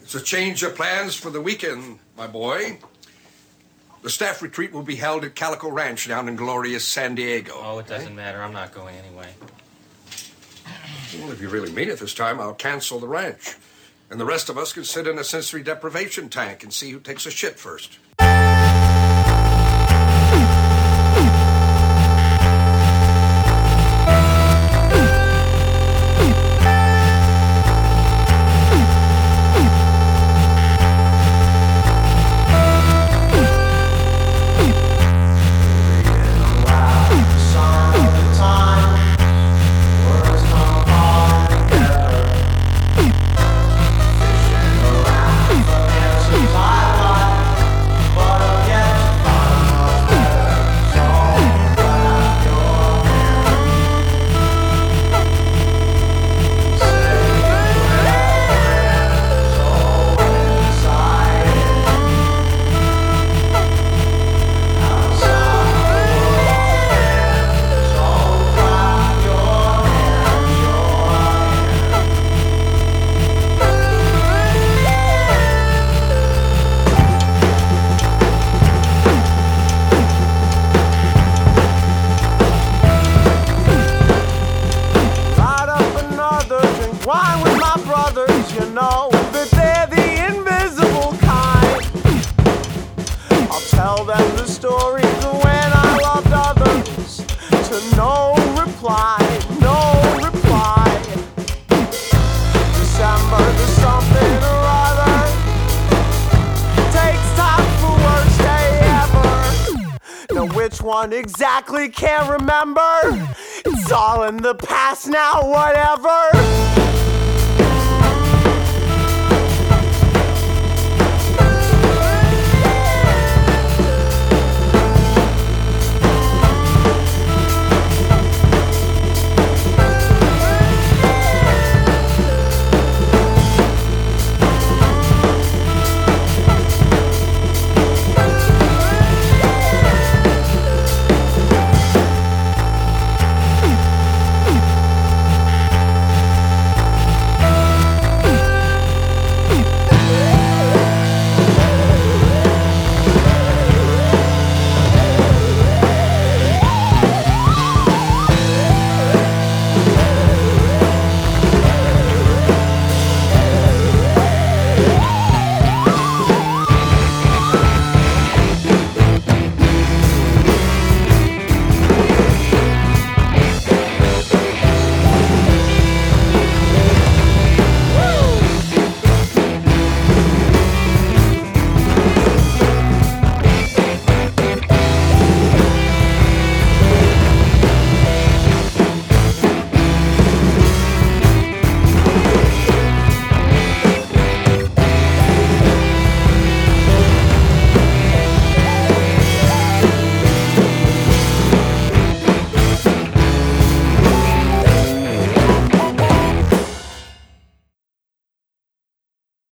So change your plans for the weekend, my boy. The staff retreat will be held at Calico Ranch down in glorious San Diego. Oh, it doesn't matter. I'm not going anyway. Well, if you really mean it this time, I'll cancel the ranch. And the rest of us can sit in a sensory deprivation tank and see who takes a shit first. Wine with my brothers, you know that they're the invisible kind. I'll tell them the stories of when I loved others to no reply, no reply. December the something or other takes time for worst day ever. Now which one exactly can't remember? It's all in the past now, whatever.